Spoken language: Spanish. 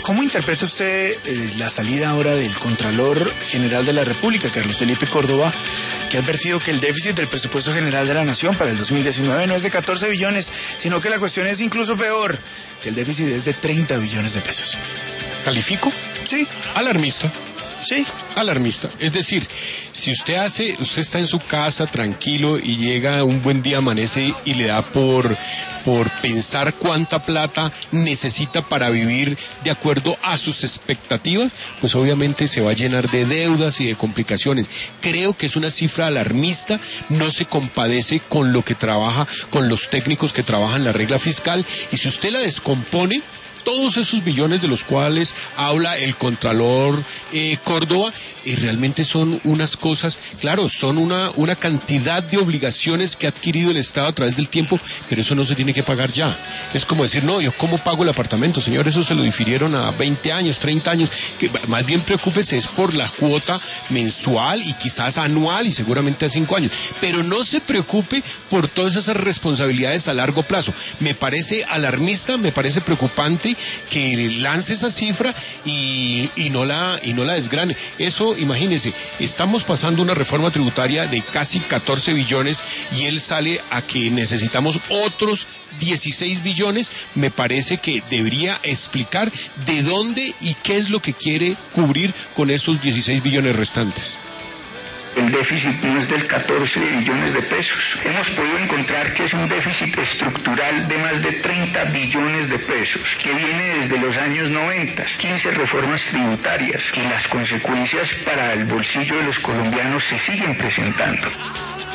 ¿Cómo interpreta usted la salida ahora del Contralor General de la República, Carlos Felipe Córdoba, que ha advertido que el déficit del presupuesto general de la Nación para el 2019 no es de 14 billones, sino que la cuestión es incluso peor, que el déficit es de 30 billones de pesos? ¿Califico? Sí. Alarmista. Sí. Alarmista. Es decir, si usted está en su casa tranquilo y llega un buen día, amanece y le da por pensar cuánta plata necesita para vivir de acuerdo a sus expectativas, pues obviamente se va a llenar de deudas y de complicaciones. Creo que es una cifra alarmista, no se compadece con lo que trabaja, con los técnicos que trabajan la regla fiscal, y si usted la descompone, todos esos billones de los cuales habla el Contralor Córdoba, realmente son unas cosas, claro, son una cantidad de obligaciones que ha adquirido el Estado a través del tiempo, pero eso no se tiene que pagar ya. Es como decir, no, yo ¿cómo pago el apartamento? Señor, eso se lo difirieron a 20 años, 30 años, que más bien preocúpese es por la cuota mensual y quizás anual y seguramente a 5 años, pero no se preocupe por todas esas responsabilidades a largo plazo. Me parece alarmista, me parece preocupante que lance esa cifra y no la desgrane. Eso, imagínense, estamos pasando una reforma tributaria de casi 14 billones y él sale a que necesitamos otros 16 billones. Me parece que debería explicar de dónde y qué es lo que quiere cubrir con esos 16 billones restantes. El déficit no es del 14 billones de pesos. Hemos podido encontrar que es un déficit estructural de más de 30 billones de pesos, que viene desde los años 90, 15 reformas tributarias, y las consecuencias para el bolsillo de los colombianos se siguen presentando.